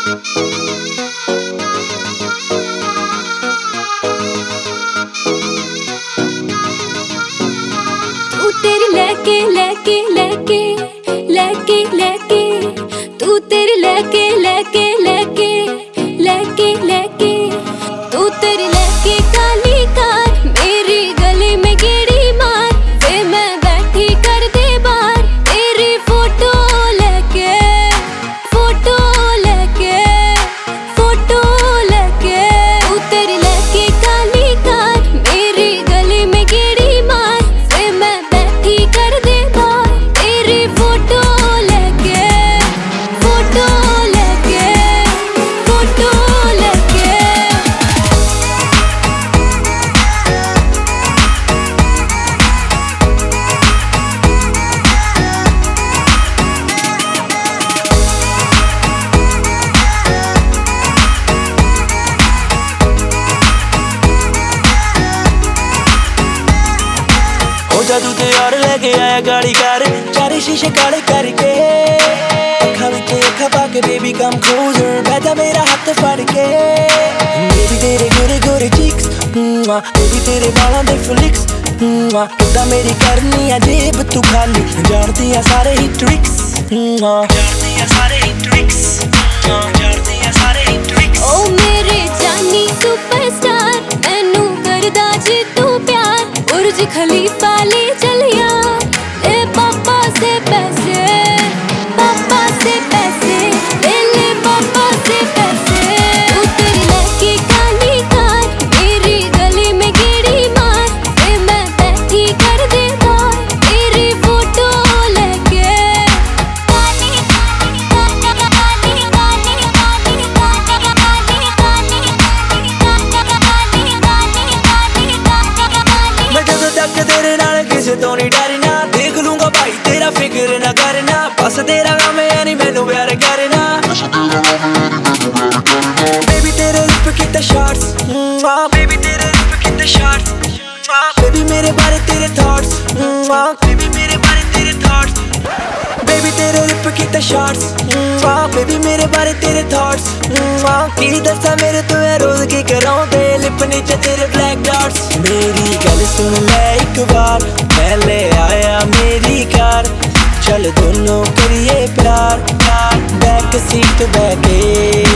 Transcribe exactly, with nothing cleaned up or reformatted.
तू तेरी लेके लेके लेके लेके लेके तू तेरी लेके लेके लेके लेके लेके तू तेरी लेके काली कार मेरी गली में गेड़ी मार वे मैं बैठी कर दे बार तेरी फोटो लेके फोटो लेके फोटो लेके तू तेरी लेके काली कार मेरी गली में गेड़ी मार वे मैं बैठी कर दे बार तेरी फोटो लेके फोटो लेके फोटो लेके हो जादू ते यार लेके आया गाड़ी कार चारे शीशे काले करके अखा विच अखा पाके बेबी कम क्लोजर बैठा मेरा हाथ फड़ के बेबी तेरे गोरे गोरे चीक्स बेबी तेरे बालों दे फ्लिक्स किदा मेरी करनी है जेब तू खाली जानती है सारे ही ट्रिक्स जानती है सारे ही ट्रिक्स जानती है सारे ही ट्रिक्स ओ मेरे जानी सुपरस्टार मैनू करदा जी तू प्यार बुर्ज खलीफा ले चलिया ले पापा से पैसे पापा से पैसे ले ले पापा से पैसे तू तेरी लेके काली कार मेरी गली में गेड़ी मार वे मैं बैठी कर दे बार तेरी फोटो लेके काली काली काली काली काली काली काली काली मैं जदों तक तेरे नाल किसे तो नहीं डरना देख लूंगा भाई तेरा फिक्र ना करना बस तेरा काम है नहीं मैनू प्यार करना बेबी तेरे लिप कितने शॉट्स बेबी तेरे लिप कितने शॉट्स बेबी मेरे बारे तेरे थॉट्स बेबी मेरे बारे तेरे थॉट्स बेबी तेरे लिप कितने शॉट्स बेबी मेरे बारे तेरे थॉट्स की दसा मेरे तो है रोज की कराऊं ते लिप नीचे तेरे ब्लैक डॉट्स मेरी गल सुन ले एक बार पहले आया मेरी कार चल दोनों करिए प्यार बैक सीट बैठे